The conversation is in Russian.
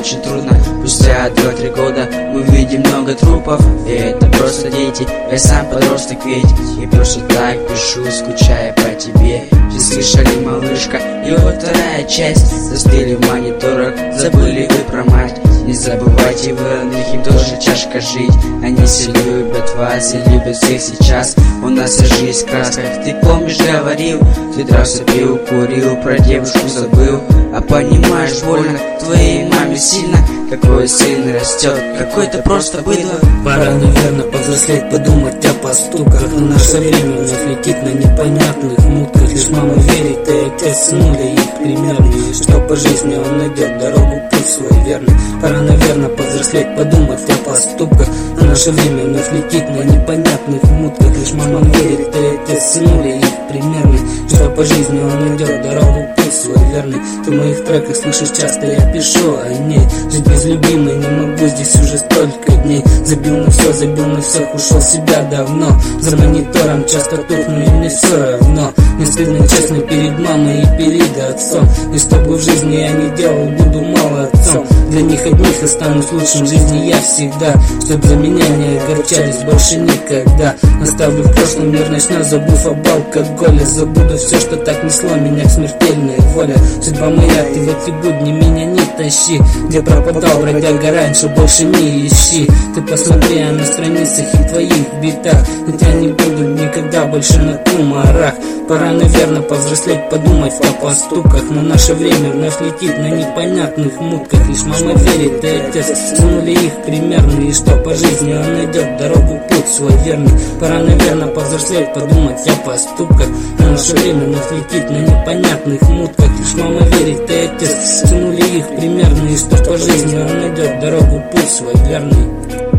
очень трудно. Спустя 2-3 года мы видим много трупов, и это просто дети. Я сам подросток ведь, и просто так пишу, скучая по тебе. Все слышали, малышка, и вот вторая часть. Застыли в мониторах, забыли вы про мать. Не забывайте вы родных, им тоже тяжко жить. Они все любят вас и любят всех сейчас. У нас вся жизнь в красках. Ты помнишь, говорил, ты дрался, пил, курил, про девушку забыл. А понимаешь, больно твоей маме сильно. Какой сын растет, какой-то просто быдло. Пора, наверное, повзрослеть, подумать о поступках. Но наше время вновь летит на непонятных мутках. Лишь мама верит, и отец сынули их примерные, что по жизни он найдет дорогу, путь свой верный. Пора, наверное, повзрослеть, подумать о поступках. Но наше время вновь летит на непонятных мутках. Лишь мама верит, и отец сынули их примерный, что по жизни он найдет дорогу, путь свой верный. Ты в моих треках слышишь часто, я пишу о ней. Жить без любимой не могу, здесь уже столько дней. Забил на всех, ушел в себя давно. За монитором часто тухну, и мне все равно. Мне стыдно, честно, перед мамой и перед отцом. И что бы в жизни я не делал, буду молодцом. Для них одних останусь лучшим в жизни я всегда. Чтоб за меня не огорчались больше никогда. Оставлю в прошлом мир ночной, забыв об алкоголе. Забуду все, что так несло меня к смертельной воле. Судьба моя, ты в эти будни меня не тащи. Где пропадал бродяга раньше, больше не ищи. Ты посмотри, а на страницах и твоих битах. Хотя не буду никогда больше на кумарах. Пора, наверное, повзрослеть, подумать о поступках. Но наше время вновь летит на непонятных мутках. Лишь мама верит, и отец сынули их примерные, что по жизни он найдет дорогу, путь свой верный. Пора, наверное, повзрослеть, подумать о поступках. Но наше время вновь летит на непонятных мутках. Лишь мама верит, и отец сынули их примерные, что по жизни он найдет дорогу, путь свой верный.